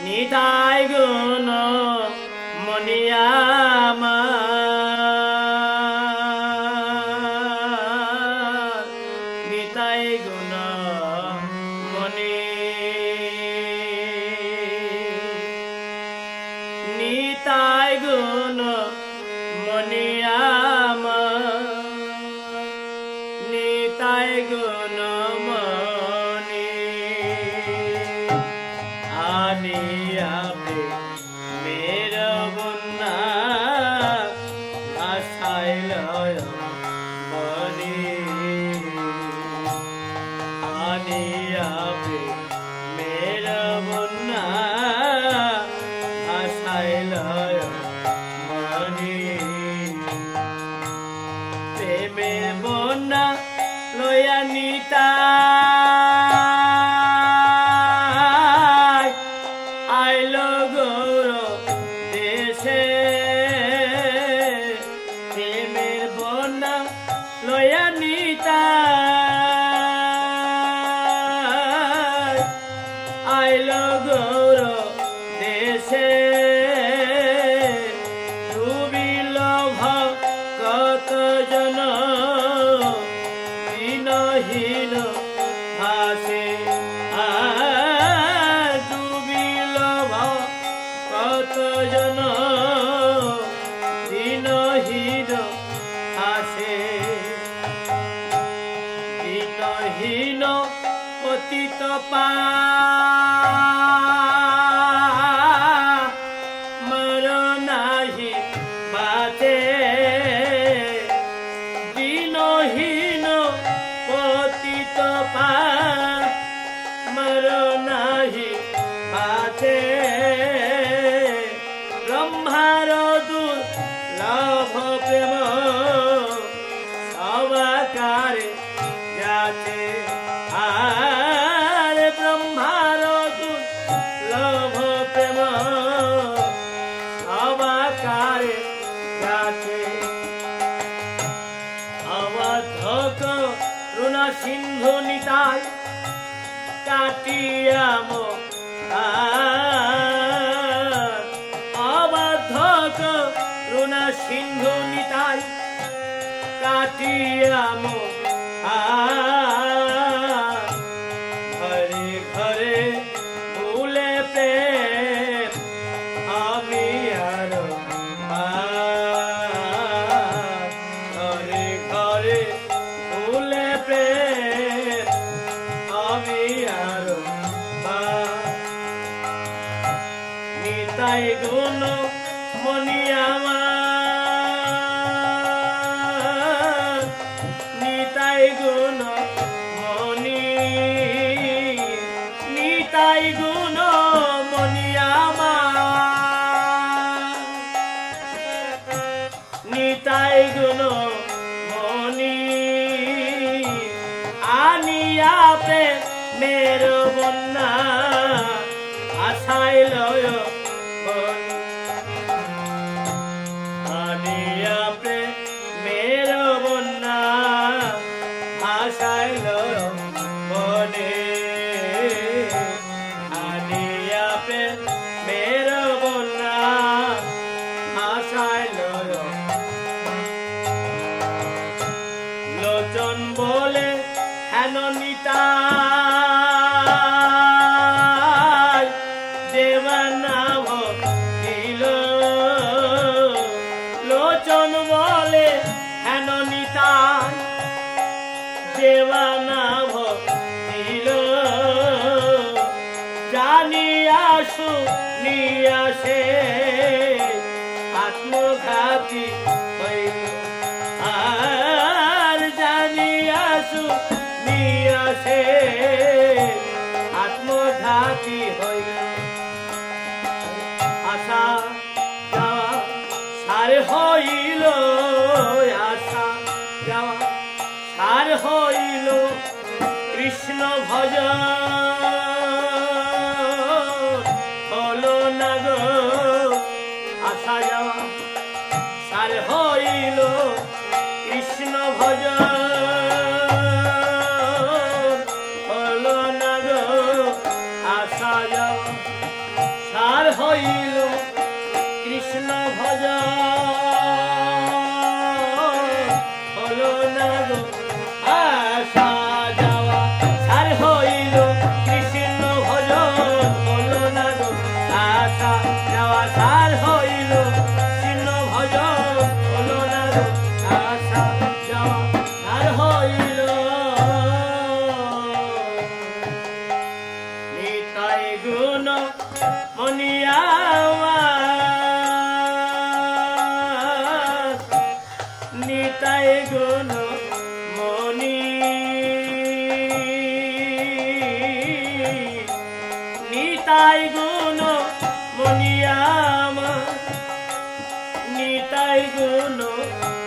নিতাই গুণ মনিয়ামা নিতাই গুণ মনি নিতাই গুণ মনিয়ামা নিতাই গুণ মনি আনিয়াবে মের বন্যা আশাইল মনি আনিয়াবে মের বন্যা আশাইল মনি প্রেমে বন্যা লয়া নিতা আইলো গৌর দেশে প্রেমের বন্যা লয়া নিতা আইলো গৌর দেশে ডুবিল কত জন দিনহীন ভাসে ডুবিল কত জন দিনহীন ভাসে দিনহীন পতিত পা মর নাহি বাতে দিনহীন পতিত পা মর নাহি বাতে ব্রহ্মার দুর্লভ প্রেম সবাকারে যাতে আর ব্রহ্মার দুর্লভ প্রেম সবাকারে যাতে অবধক রুণ সিন্ধু নিতাই কাটিয়াম অবধক রুণ সিন্ধু নিতাই কাটিয়াম ঘরে ঘরে ভুলে প্রেম আমি আর ঘরে ঘরে ভুলে প্রেম আমি আর নিতাই গুণ মনিয়ামা নিতাই গুণ মনি নিতাই গুণ মনিয়ামা নিতাই গুণ মনি আনিয়া প্রেমের বন্যা আশাইল আনিয়া প্রেমের বন্যা আশাইল মনে আনিয়া প্রেমের বন্যা আশাইল লোচন বলে হেন নিতাই দেবানা ভক্তিল লোচন বলে হেন নিতাই দেবানা ভক্তিল জানিয়াসু নিয়াসে আত্মঘাতী হইল আর জানিয়াসু নিয়াসে আত্মঘাতী হইল আশা যাওয়া সার হইল আশা যাওয়া সার হইল কৃষ্ণ ভজন হলো না গো আশা যাওয়া সার হইল কৃষ্ণ ভজন হলো না গো আশা যাওয়া হইল কৃষ্ণ ভজন হলো না গো আশা যাওয়া সার হইল কৃষ্ণ ভজন হলো না গো আশা যাওয়া সার হইল কৃষ্ণ ভজন হলো না গো আশা যাওয়া সার হইল নিতাই গুণ মনিয়া নিতাই গুণ মনি নিতাই গুণ মনিয়ামা নিতাই গুণ